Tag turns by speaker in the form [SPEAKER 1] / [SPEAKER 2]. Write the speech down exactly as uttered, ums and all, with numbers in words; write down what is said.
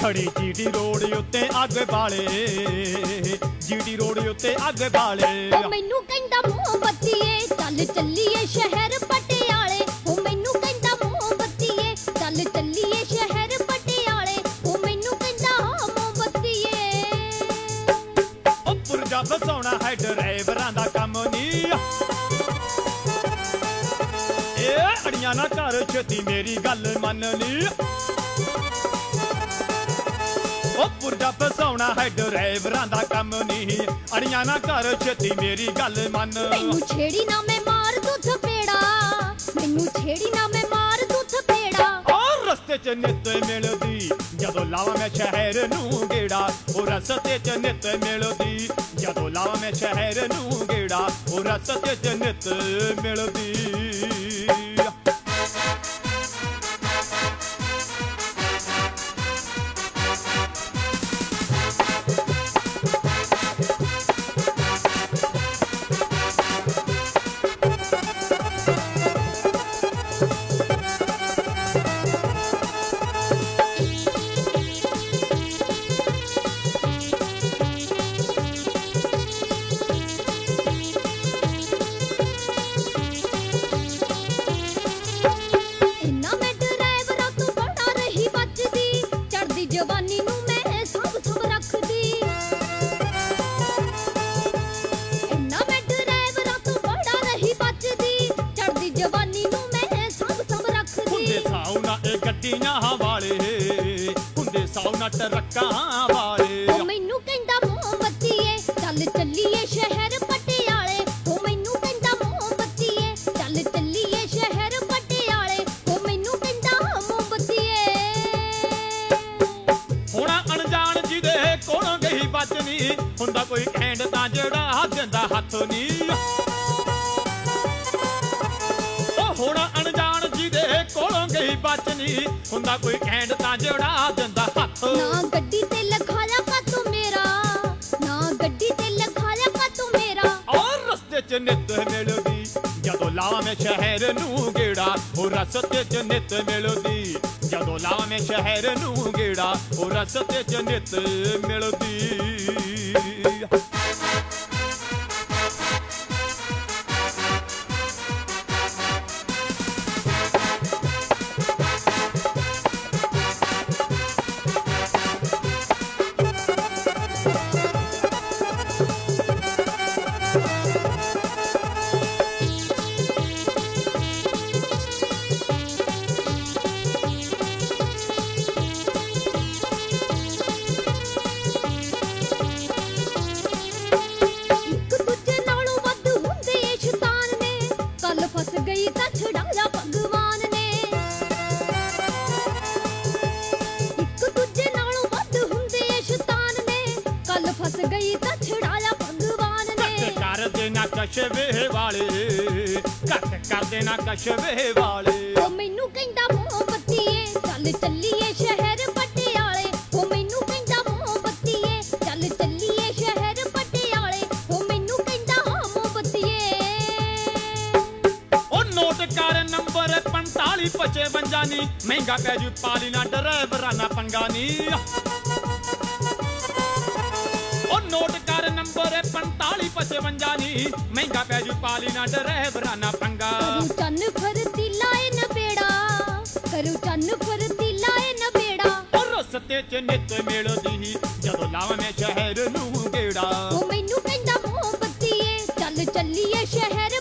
[SPEAKER 1] खड़ी GT road उत्ते अग बाले, जीटी रोड उत्ते अग बाले।
[SPEAKER 2] मैनू कहंदा मोमबत्तीए चल चलीए शहर पटियाले, ओ मैनू कहंदा मोमबत्तीए चल चलीए शहर पटियाले, ओ मैनू कहंदा मोमबत्तीए।
[SPEAKER 1] ओ पुरजा फसाउणा है ड्राइवरां दा कम नी, ए अड़ियां ना कर छेती मेरी गल मननी। ओ पुरजा फसाउणा है ड्राइवरां दा कम नी, अड़ियां ना कर छेती मेरी गल मन।
[SPEAKER 2] मैनू छेड़ी ना मैं मार दूं थपेड़ा, मैनू छेड़ी ना मैं मार दूं थपेड़ा।
[SPEAKER 1] और रस्ते च नित मिलदी जदों लावां मैं शहर नूं गेड़ा, ओ रस्ते च नित मिलदी जदों लावां मैं शहर नूं गेड़ा, ओ रस्ते च नित मिलदी।
[SPEAKER 2] जवानी नू मैं सब सब रखदी, इन्ना मैं ड्राइवरां तो बड़ा रही बचदी, चढ़दी जवानी नू मैं सब सब रखदी।
[SPEAKER 1] हुंदे साउना ए गड्डियां वाले, हुंदे साउना ट्रक्कां वाले।
[SPEAKER 2] ओ मैनू कहंदा मोमबत्तीए चल चलीए शहर पटियाले, ओ मैनू कहंदा मोमबत्तीए चल चलीए शहर पटियाले, ओ मैनू कहंदा मोमबत्तीए।
[SPEAKER 1] हुण अनजान जिहदे कोलों गई बचनी, हुंदा कोई खैंड तां जेड़ा दिंदा हत्थ नी। ओ हुण अनजान जिहदे कोलों गई बचनी, हुंदा कोई खैंड तां जेड़ा दिंदा हत्थ।
[SPEAKER 2] ना गड्डी ते लखाया का तू मेरा, ना गड्डी ते लखाया का तू मेरा।
[SPEAKER 1] और रस्ते च नित मिलदी जदों लावां मैं शहर नूं गेड़ा, ओ रस्ते च नित मिलदी जदों लावां मैं शहर नूं गेड़ा, ओ रस्ते च नित मिलदी।
[SPEAKER 2] फस गई ता छुड़ाया भगवान ने, इक दूजे नालों वध हुंदे शैतान ने, कल फस गई ता छुड़ाया भगवान ने।
[SPEAKER 1] कट कर देना कशवे वाले, कट कर देना कशवे वाले।
[SPEAKER 2] ओ मैनू कहंदा मोमबत्तीए चल चलीए शहर पटियाले, ओ मैनू कहंदा मोमबत्तीए चल चलीए शहर पटियाले, ओ मैनू कहंदा मोमबत्तीए।
[SPEAKER 1] नोट कर नंबर पंताली पचवंजा नी, महंगा पैजू पाली ना ड्राइवरां ना पंगा नी। ओ नोट कर नंबर पंताली पचवंजा नी, महंगा पैजू पाली ना ड्राइवरां ना पंगा।
[SPEAKER 2] करू चन्न फरती लाए नबेड़ा, करू चन्न फरती लाए नबेड़ा।
[SPEAKER 1] और रस्ते च नित मिलदी जदों लावां मैं शहर नूं गेड़ा,
[SPEAKER 2] ओ मैनू कहंदा मोमबत्तीए चल चलीए शहर